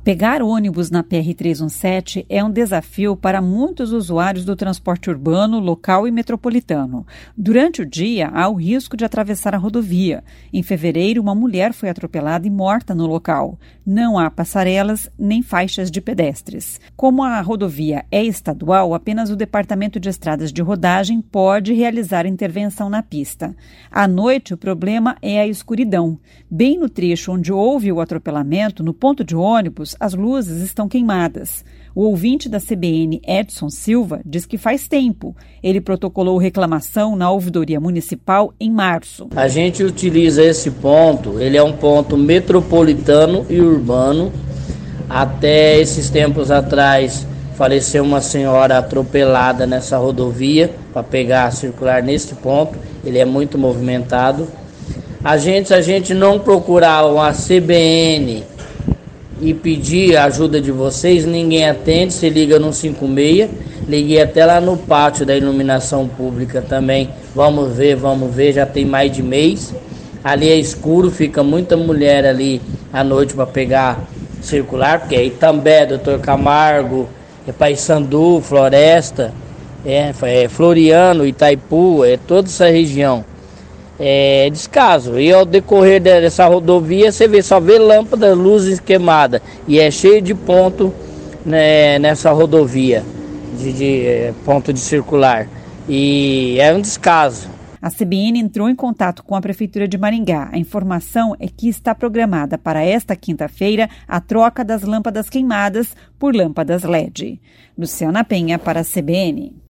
Pegar ônibus na PR-317 é um desafio para muitos usuários do transporte urbano, local e metropolitano. Durante o dia, há o risco de atravessar a rodovia. Em fevereiro, uma mulher foi atropelada e morta no local. Não há passarelas nem faixas de pedestres. Como a rodovia é estadual, apenas o Departamento de Estradas de Rodagem pode realizar intervenção na pista. À noite, o problema é a escuridão. Bem no trecho onde houve o atropelamento, no ponto de ônibus, as luzes estão queimadas. O ouvinte da CBN, Edson Silva, diz que faz tempo. Ele protocolou reclamação na ouvidoria municipal em março. A gente utiliza esse ponto, ele é um ponto metropolitano e urbano. Até esses tempos atrás, faleceu uma senhora atropelada nessa rodovia para pegar a circular nesse ponto. Ele é muito movimentado. A gente não procurar a CBN e pedir a ajuda de vocês, ninguém atende, você liga no 56, liguei até lá no pátio da iluminação pública também, vamos ver, já tem mais de mês, ali é escuro, fica muita mulher ali à noite para pegar circular, porque é Itambé, Doutor Camargo, é Paissandu, Floresta, é Floriano, Itaipu, é toda essa região. É descaso, e ao decorrer dessa rodovia você só vê lâmpadas, luzes queimadas, e é cheio de ponto, né, nessa rodovia, de ponto de circular, e é um descaso. A CBN entrou em contato com a Prefeitura de Maringá. A informação é que está programada para esta quinta-feira a troca das lâmpadas queimadas por lâmpadas LED. Luciana Penha para a CBN.